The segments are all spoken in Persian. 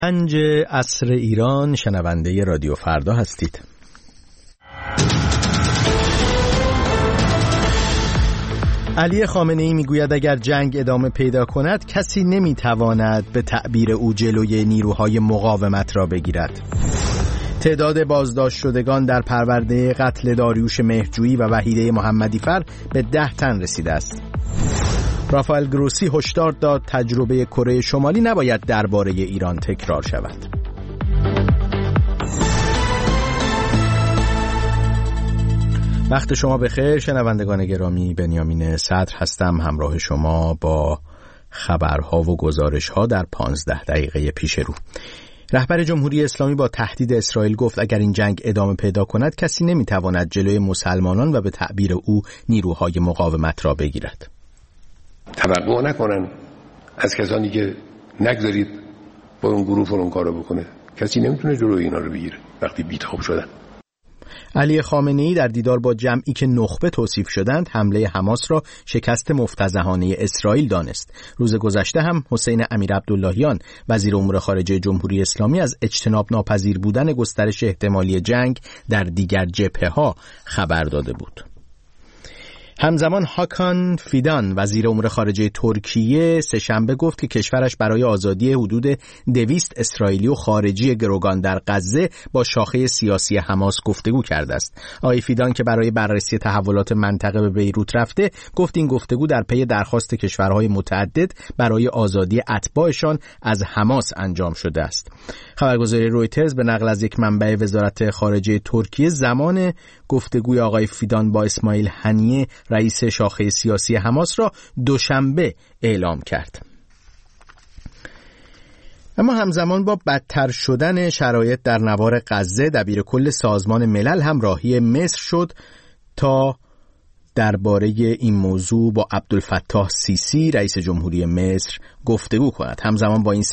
گنج عصر ایران، شنونده رادیو فردا هستید. علی خامنه‌ای میگوید اگر جنگ ادامه پیدا کند کسی نمیتواند به تعبیر او جلوی نیروهای مقاومت را بگیرد. تعداد بازداشت شدگان در پرونده قتل داریوش مهرجویی و وحیده محمدیفر به 10 تن رسیده است. رافائل گروسی هشدار داد تجربه کره شمالی نباید درباره ایران تکرار شود. وقت شما بخیر شنوندگان گرامی، بنیامین صدر هستم، همراه شما با خبرها و گزارشها در 15 دقیقه پیش رو. رهبر جمهوری اسلامی با تهدید اسرائیل گفت اگر این جنگ ادامه پیدا کند کسی نمیتواند جلوی مسلمانان و به تعبیر او نیروهای مقاومت را بگیرد. توقع نکنن از کسانی که نگذارید با اون گروه فلان کارو بکنه. کسی نمیتونه جلوی اینا رو بگیره وقتی بیتاب شدن. علی خامنه‌ای در دیدار با جمعی که نخبه توصیف شدند حمله حماس را شکست مفتضحانه اسرائیل دانست. روز گذشته هم حسین امیرعبداللهیان وزیر امور خارجه جمهوری اسلامی از اجتناب ناپذیر بودن گسترش احتمالی جنگ در دیگر جبهه‌ها خبر داده بود. همزمان هاکان فیدان وزیر امور خارجه ترکیه سه‌شنبه گفت که کشورش برای آزادی حدود 200 اسرائیلی و خارجی گروگان در غزه با شاخه سیاسی حماس گفتگو کرده است. آقای فیدان که برای بررسی تحولات منطقه به بیروت رفته، گفت این گفتگو در پی درخواست کشورهای متعدد برای آزادی اتباعشان از حماس انجام شده است. خبرگزاری رویترز به نقل از یک منبع وزارت خارجه ترکیه زمان گفتگوی آقای فیدان با اسماعیل هنیه رئیس شاخه سیاسی حماس را دوشنبه اعلام کرد. اما همزمان با بدتر شدن شرایط در نوار غزه، دبیرکل سازمان ملل هم راهی مصر شد تا درباره این موضوع با عبدالفتاح سیسی رئیس جمهوری مصر گفتگو کند. همزمان با این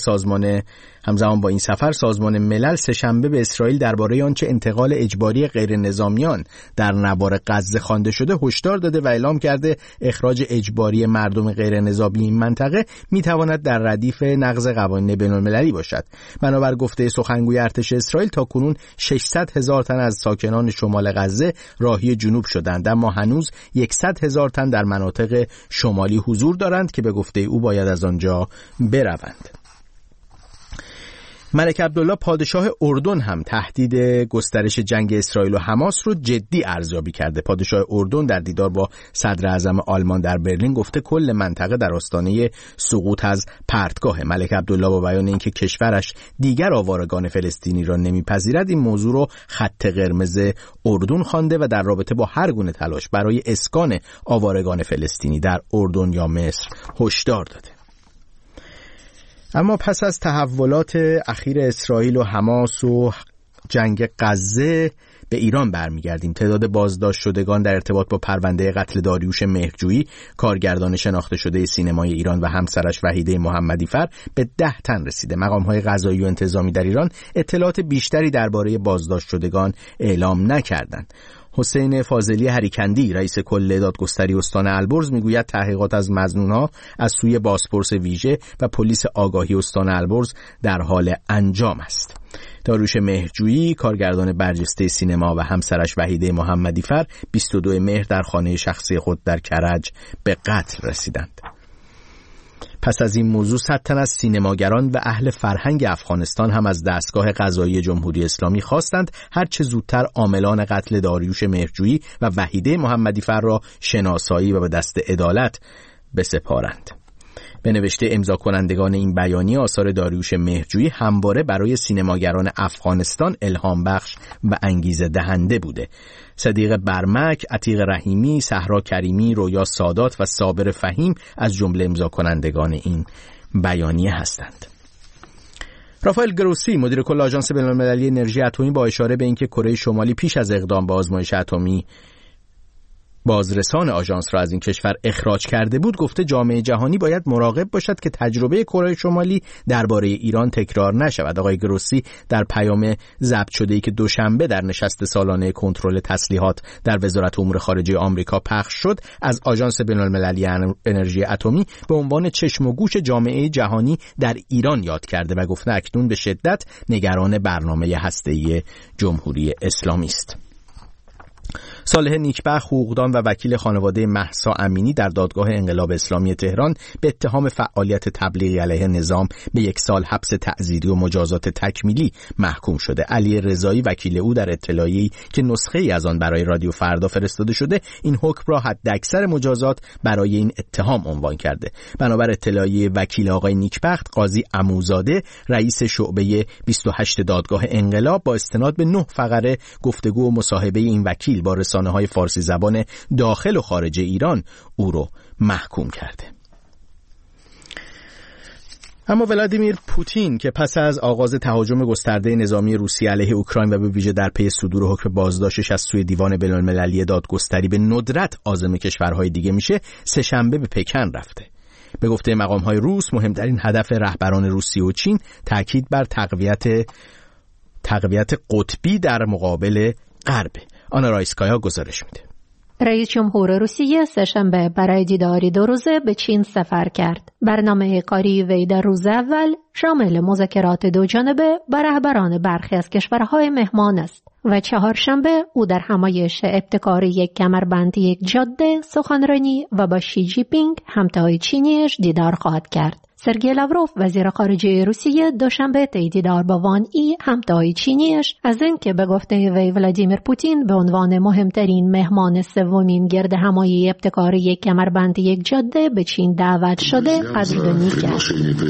سفر سازمان ملل سه‌شنبه به اسرائیل درباره آنچه انتقال اجباری غیر نظامیان در نوار غزه خوانده شده هشدار داده و اعلام کرده اخراج اجباری مردم غیر نظامی این منطقه میتواند در ردیف نقض قوانین بین‌المللی باشد. بنابر گفته سخنگوی ارتش اسرائیل تاکنون 600,000 تن از ساکنان شمال غزه راهی جنوب شدند، اما هنوز 100,000 تن در مناطق شمالی حضور دارند که به گفته او باید از آنجا بروند. ملک عبدالله پادشاه اردن هم تهدید گسترش جنگ اسرائیل و حماس رو جدی ارزیابی کرده. پادشاه اردن در دیدار با صدر اعظم آلمان در برلین گفته کل منطقه در آستانه سقوط از پرتگاه. ملک عبدالله با بیان اینکه کشورش دیگر آوارگان فلسطینی را نمیپذیرد این موضوع رو خط قرمز اردن خوانده و در رابطه با هر گونه تلاش برای اسکان آوارگان فلسطینی در اردن یا مصر هشدار داده. اما پس از تحولات اخیر اسرائیل و حماس و جنگ غزه به ایران برمیگردیم. تعداد بازداشت شدگان در ارتباط با پرونده قتل داریوش مهرجویی کارگردان شناخته شده سینمای ایران و همسرش وحیده محمدیفر به 10 تن رسیده. مقام‌های قضایی و انتظامی در ایران اطلاعات بیشتری درباره بازداشت شدگان اعلام نکردند. حسین فاضلی هریکندی رئیس کل دادگستری استان البرز میگوید تحقیقات از مظنون‌ها از سوی بازپرس ویژه و پلیس آگاهی استان البرز در حال انجام است. داریوش مهرجویی کارگردان برجسته سینما و همسرش وحیده محمدیفر 22 مهر در خانه شخصی خود در کرج به قتل رسیدند. پس از این موضوع 100 تن از سینماگران و اهل فرهنگ افغانستان هم از دستگاه قضایی جمهوری اسلامی خواستند هر چه زودتر عاملان قتل داریوش مهرجویی و وحیده محمدیفر را شناسایی و به دست عدالت بسپارند. به نوشته امضا کنندگان این بیانیه آثار داریوش مهرجویی همواره برای سینماگران افغانستان الهام بخش و انگیزه دهنده بوده. صدیق برمک، عتیق رحیمی، صحرا کریمی، رویا سادات و صابر فهیم از جمله امضا کنندگان این بیانیه هستند. رافائل گروسی مدیر کل آژانس بین‌المللی انرژی اتمی با اشاره به اینکه کره شمالی پیش از اقدام به آزمایش اتمی بازرسان آژانس را از این کشور اخراج کرده بود، گفته جامعه جهانی باید مراقب باشد که تجربه کره شمالی درباره ایران تکرار نشود. آقای گروسی در پیام ضبط شده‌ای که دوشنبه در نشست سالانه کنترل تسلیحات در وزارت امور خارجه آمریکا پخش شد، از آژانس بین‌المللی انرژی اتمی به عنوان چشم و گوش جامعه جهانی در ایران یاد کرده و گفته اکنون به شدت نگران برنامه هسته‌ای جمهوری اسلامی است. صالح نیکبخت، حقوقدان و وکیل خانواده مهسا امینی در دادگاه انقلاب اسلامی تهران به اتهام فعالیت تبلیغی علیه نظام به 1 سال حبس تعزیری و مجازات تکمیلی محکوم شده. علی رضایی وکیل او در اطلاعیه‌ای که نسخه‌ای از آن برای رادیو فردا فرستاده شده، این حکم را حداکثر مجازات برای این اتهام عنوان کرده. بنابر اطلاعیه وکیل آقای نیکبخت، قاضی عموزاده رئیس شعبه 28 دادگاه انقلاب با استناد به 9 فقره گفتگو و مصاحبه این وکیل با رسانه‌های فارسی زبان داخل و خارج ایران او رو محکوم کرده. اما ولادیمیر پوتین که پس از آغاز تهاجم گسترده نظامی روسیه علیه اوکراین و به ویژه در پی صدور حکم بازداشتش از سوی دیوان بین‌المللی دادگستری به ندرت عازم کشورهای دیگه میشه، سه‌شنبه به پکن رفته. به گفته مقام‌های روس، مهمترین هدف رهبران روسیه و چین تاکید بر تقویت قطبی در مقابل غرب. آنا رایسکایا گزارش میده. رئیس جمهور روسیه سه‌شنبه برای دیداری 2 روزه به چین سفر کرد. برنامه کاری وی در روز اول شامل مذاکرات 2 جانبه با رهبران برخی از کشورهای مهمان است و چهارشنبه او در همایش ابتکار یک کمربند یک جاده سخنرانی و با شی جی پینگ همتای چینیش دیدار خواهد کرد. سرگئی لاوروف وزیر خارجه روسیه دوشنبه طی دیدار با وان ای همتای چینیش از اینکه به گفته وی ولادیمیر پوتین به عنوان مهمترین مهمان سومین گرد همایی ابتکار یک کمربند یک جاده به چین دعوت شده قدردانی کرد.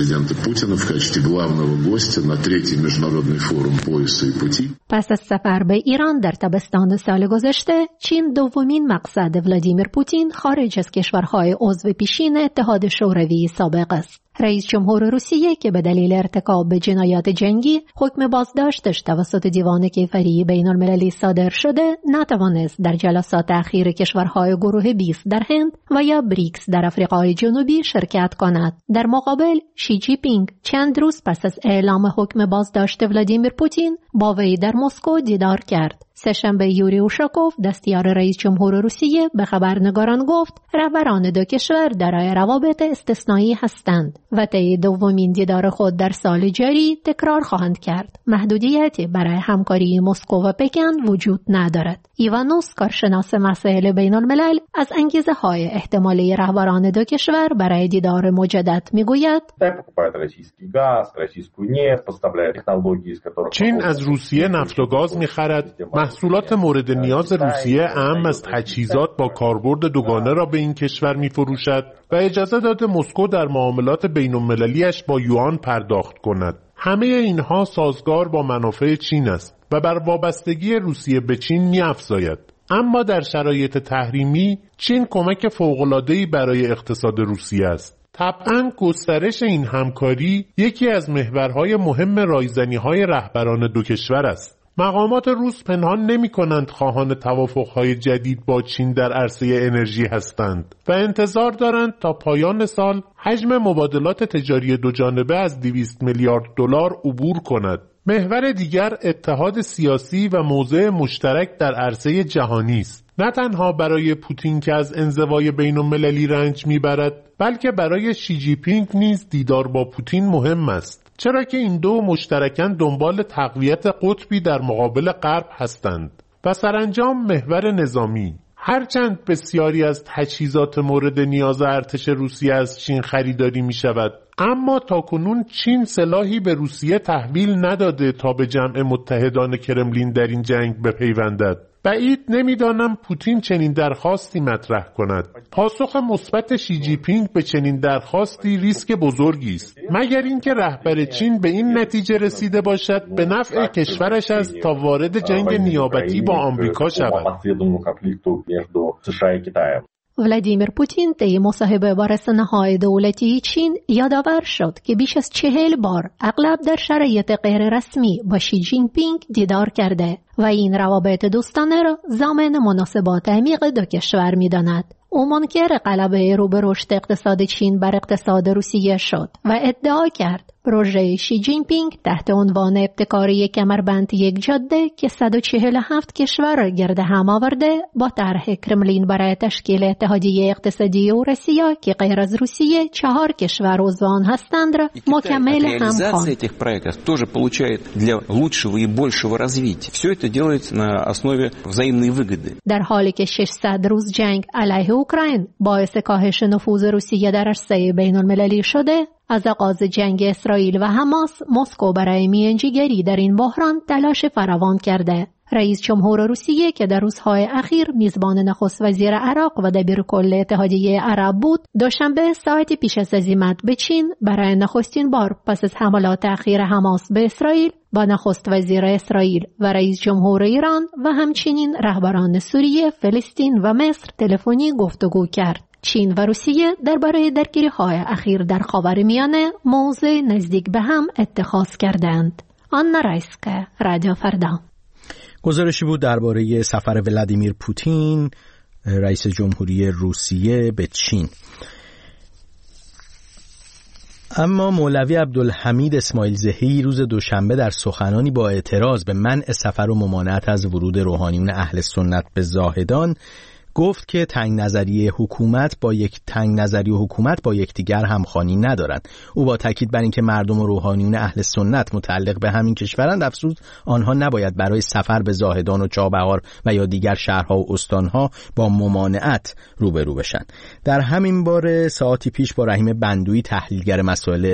پس از سفر به ایران در تابستان سال گذشته، چین دومین مقصد ولادیمیر پوتین خارج از کشورهای عضو پیشین اتحاد شوروی سابق است. رئیس جمهور روسیه که به دلیل ارتکاب به جنایات جنگی حکم بازداشتش توسط دیوان کیفری بین‌المللی صادر شده، نتوانست در جلسات اخیر کشورهای گروه 20 در هند و یا بریکس در آفریقای جنوبی شرکت کند. در مقابل، شی جی پینگ چند روز پس از اعلام حکم بازداشت ولادیمیر پوتین با وی در مسکو دیدار کرد. سه‌شنبه یوری اوشاکوف دستیار رئیس جمهور روسیه به خبرنگاران گفت رهبران 2 کشور دارای روابط استثنایی هستند و طی دومین دیدار خود در سال جاری تکرار خواهند کرد. محدودیتی برای همکاری مسکو و پکن وجود ندارد. ایوانوس، کارشناس مسائل بین الملل، از انگیزه های احتمالی رهبران 2 کشور برای دیدار مجدد میگوید چین از روسیه نفت و گاز میخرد. محصولات مورد نیاز روسیه اهم از تجهیزات با کاربرد دوگانه را به این کشور می‌فروشد و اجازه داده مسکو در معاملات بین‌المللی‌اش با یوان پرداخت کند. همه اینها سازگار با منافع چین است و بر وابستگی روسیه به چین می‌افزاید. اما در شرایط تحریمی چین کمک فوق‌العاده‌ای برای اقتصاد روسیه است. طبعاً گسترش این همکاری یکی از محورهای مهم رایزنی‌های رهبران 2 کشور است. مقامات روس پنهان نمی‌کنند خواهان توافق‌های جدید با چین در عرصه انرژی هستند و انتظار دارند تا پایان سال حجم مبادلات تجاری 2 جانبه از 200 میلیارد دلار عبور کند. محور دیگر اتحاد سیاسی و موضع مشترک در عرصه جهانی است. نه تنها برای پوتین که از انزوای بین‌المللی رنج می‌برد، بلکه برای شی جی پینگ نیز دیدار با پوتین مهم است. چرا که این 2 مشترکاً دنبال تقویت قطبی در مقابل غرب هستند. و سرانجام محور نظامی. هرچند بسیاری از تجهیزات مورد نیاز ارتش روسیه از چین خریداری می شود، اما تاکنون چین سلاحی به روسیه تحویل نداده تا به جمع متحدان کرملین در این جنگ بپیوندد. بعید نمیدانم پوتین چنین درخواستی مطرح کند. پاسخ مثبت شی جی پینگ به چنین درخواستی ریسک بزرگی است، مگر اینکه رهبر چین به این نتیجه رسیده باشد به نفع کشورش است تا وارد جنگ نیابتی با آمریکا شود. ولادیمیر پوتین طی مصاحبه با رسانه‌های دولتی چین یادآور شد که بیش از 40 بار اغلب در شرایط غیر رسمی با شی جین پینگ دیدار کرده و این روابط دوستانه را ضامن مناسبات عمیق دو کشور می‌داند. او منکر غلبه رو به رشد اقتصاد چین بر اقتصاد روسیه شد و ادعا کرد پروژه شی جین پینگ تحت عنوان ابتکاری کمربند یک جاده که 147 کشور را گرد هم آورده با طرح کرملین برای تشکیل اتحادیه اقتصادی اوراسیا که غیر از روسیه 4 کشور عضو آن هستند را مکمل هم خواند. этих проектов тоже получает для лучшего и большего развития. Все это делается на основе взаимной выгоды. در حالی که 600 روز جنگ علیه اوکراین باعث کاهش نفوذ روسیه در عرصه بین‌المللی شده، از آغاز جنگ اسرائیل و حماس مسکو برای میانجیگری در این بحران تلاش فراوان کرده. رئیس جمهور روسیه که در روزهای اخیر میزبان نخست وزیر عراق و دبیرکل اتحادیه عرب بود، دوشنبه ساعتی پیش از عزیمت به چین برای نخستین بار پس از حملات اخیر حماس به اسرائیل با نخست وزیر اسرائیل و رئیس جمهور ایران و همچنین رهبران سوریه، فلسطین و مصر تلفنی گفتگو کرد. چین و روسیه درباره درگیری‌های اخیر در خاورمیانه موضع نزدیک به هم اتخاذ کردند. آنا رایسکا، رادیو فردا. گزارشی بود درباره سفر ولادیمیر پوتین رئیس جمهوری روسیه به چین. اما مولوی عبدالحمید اسماعیل زهی روز دوشنبه در سخنانی با اعتراض به منع سفر و ممانعت از ورود روحانیون اهل سنت به زاهدان گفت که تنگ نظری و حکومت با یکدیگر همخوانی ندارند. او با تاکید بر اینکه مردم و روحانیون اهل سنت متعلق به همین کشورند افزود آنها نباید برای سفر به زاهدان و چابهار و یا دیگر شهرها و استانها با ممانعت روبرو بشن. در همین باره ساعتی پیش با رحیم بندوی تحلیلگر مسائل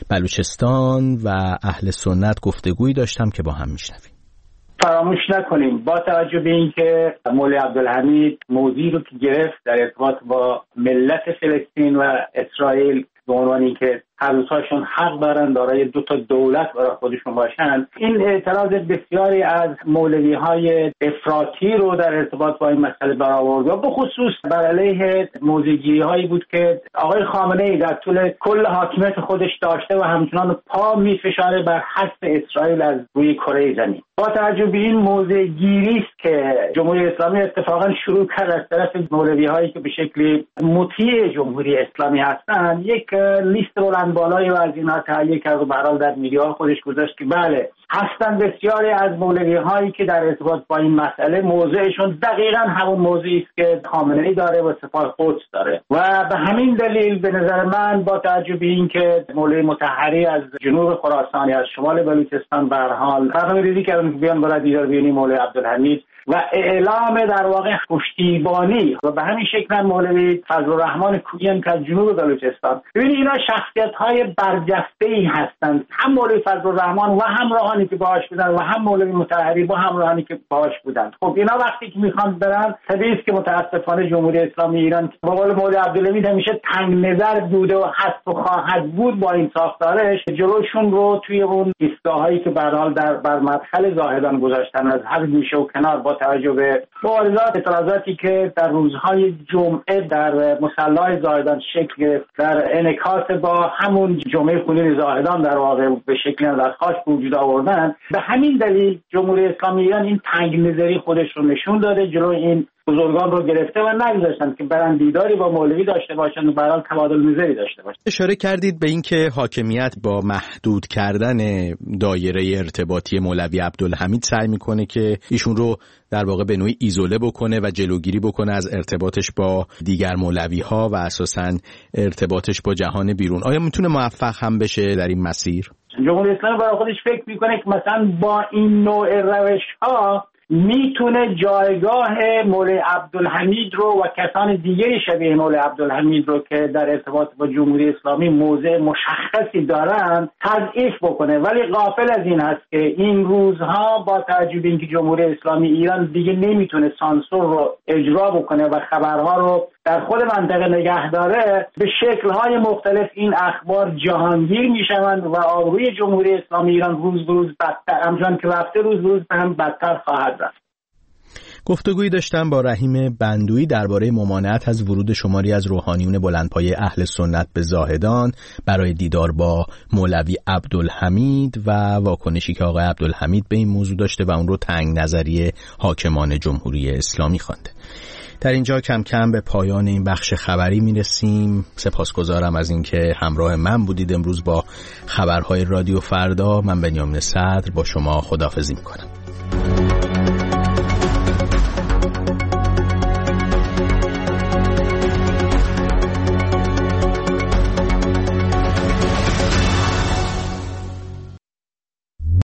بلوچستان و اهل سنت گفتگویی داشتم که با هم میشنویم. فراموش نکنیم با توجه به اینکه مولوی عبدالحمید موضوعی رو که گرفت در ارتباط با ملت فلسطین و اسرائیل به عنوان اینکه هر دوتاشون حق دارن دارای 2 دولت برای خودشون باشن، این اعتراض بسیاری از مولوی‌های افراطی رو در ارتباط با این مسئله برآورد و به خصوص بر علیه موضع‌گیری‌هایی بود که آقای خامنه‌ای در طول کل حاکمیت خودش داشته و همچنان پا می‌فشاره بر حذف اسرائیل از روی کره زمین. با توجه به این موضع‌گیری است که جمهوری اسلامی اتفاقا شروع کرد از طرف مولوی‌هایی که به شکلی مطیع جمهوری اسلامی هستند یک لیست بالایی و از اینا تهیه کرد و برحال در میدیاها خودش گذاشت که بله هستند بسیاری از مولوی هایی که در ارتباط با این مسئله موضعشون دقیقاً همون موضعی است که خامنه‌ای داره و سپاه قدس داره و به همین دلیل به نظر من با توجه به این که مولوی مطهری از جنوب خراسانی از شمال بلوچستان به هر حال برنامه‌ریزی کردن که بیان برای دیدار بینی مولوی عبدالحمید و اعلام در واقع پشتیبانی و به همین شکل مولوی فضلالرحمن کویی که از جنوب بلوچستان، ببینید اینا شخصیت‌های برجسته‌ای هستند، هم مولوی فضلالرحمن و همراهانی که باهاش بودن و هم مولوی مطهری با همراهانی که باهاش بودن. خب اینا وقتی که میخوان برن طبیعی است که متاسفانه جمهوری اسلامی ایران به قول مولوی عبدالحمید همیشه تنگ نظر بوده و هست و خواهد بود با این ساختارش، جلوشون رو توی اون ایستگاهایی که به هر حال بر مدخل زاهدان گذاشتن از هر گوشه و کنار با توجه به مبارزات اعتراضاتی که در روزهای جمعه در مصلی زاهدان شکل گرفت در انعکاس با همون جمعه خونین زاهدان در واقع به شکلی از خاص وجود آوردن، به همین دلیل جمهوری اسلامی ایران این تنگ نظری خودش رو نشون داده، جلو این بزرگان رو گرفته و نگذاشتن که برن دیداری با مولوی داشته باشن و برای تبادل نظری داشته باشن. اشاره کردید به اینکه حاکمیت با محدود کردن دایره ارتباطی مولوی عبدالحمید سعی میکنه که ایشون رو در واقع به نوعی ایزوله بکنه و جلوگیری بکنه از ارتباطش با دیگر مولوی ها و اساساً ارتباطش با جهان بیرون. آیا میتونه موفق هم بشه در این مسیر؟ جمهوری اسلامی برای خودش فکر میکنه که مثلا با این نوع روش ها میتونه جایگاه مولوی عبدالحمید رو و کسان دیگری شبیه مولوی عبدالحمید رو که در ارتباط با جمهوری اسلامی موضع مشخصی دارن تضعیف بکنه، ولی غافل از این هست که این روزها با توجه به اینکه جمهوری اسلامی ایران دیگه نمیتونه سانسور رو اجرا بکنه و خبرها رو در خود منطقه نگه داره، به شکل‌های مختلف این اخبار جهانگیر میشوند و آبروی جمهوری اسلامی ایران روز به روز بدتر، همچنان که رفته روز به روز هم بدتر خواهد رفت. گفتگویی داشتم با رحیم بندویی درباره ممانعت از ورود شماری از روحانیون بلندپایه اهل سنت به زاهدان برای دیدار با مولوی عبدالحمید و واکنشی که آقای عبدالحمید به این موضوع داشته و اون رو تنگ نظری حاکمان جمهوری اسلامی خوانده. در اینجا کم کم به پایان این بخش خبری میرسیم. سپاسگزارم از اینکه همراه من بودید امروز با خبرهای رادیو فردا. من بنیامین صدر با شما خداحافظی میکنم.